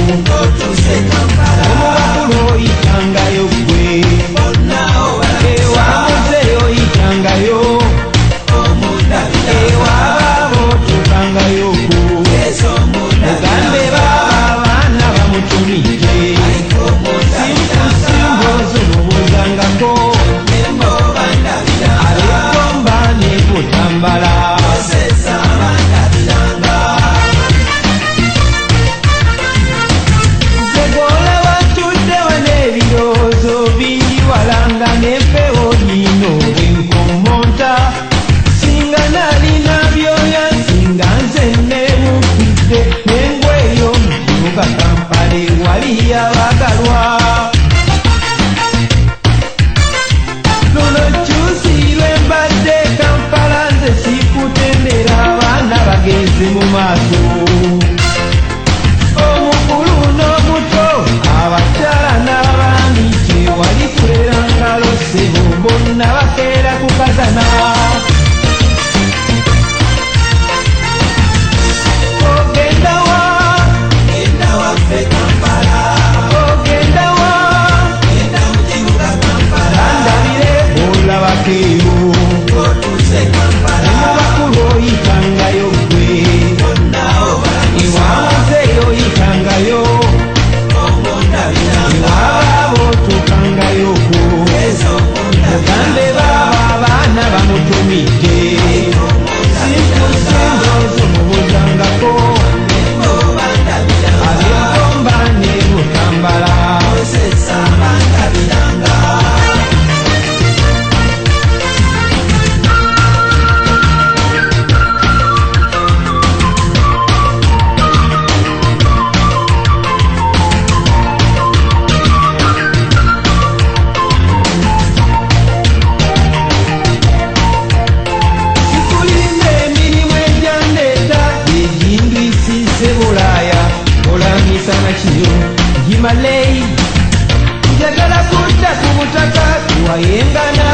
omubakulu oyitangayo gwe ewamuze oyitangayo ewababo otuukangayo ku mugambe baba abaana bamutumidde simpusimbo zomubuzangako abegomba ne butambala zegola watuddewa n'ebirowoozo bingi walanga n'empewo nino bwenkomonta singa nalina byoya singa nze neewumpidde n'engweyo mu kibuga Kampala wali yabagalwa luno kyusi lwembadde Kampala nze sikutendera abaana bageze mu maaso omukulu n'omuto abakyala n'abaami tewali kulera ngalo ssebo bonna bakeera kukazana ogenda wa landabire olabakeyo omubakulu oyitangayo gwe ewamuze oyitangayo ewababo otuukangayo ku mugambe baba abaana bamutumidde simpusimbo zomubuzangako abegomba ne butambala sikulinda emirimu egyandeeta egindwisise bulaaya olamisa nakiro gimaleyi njagala kudda ku butaka tuwayengana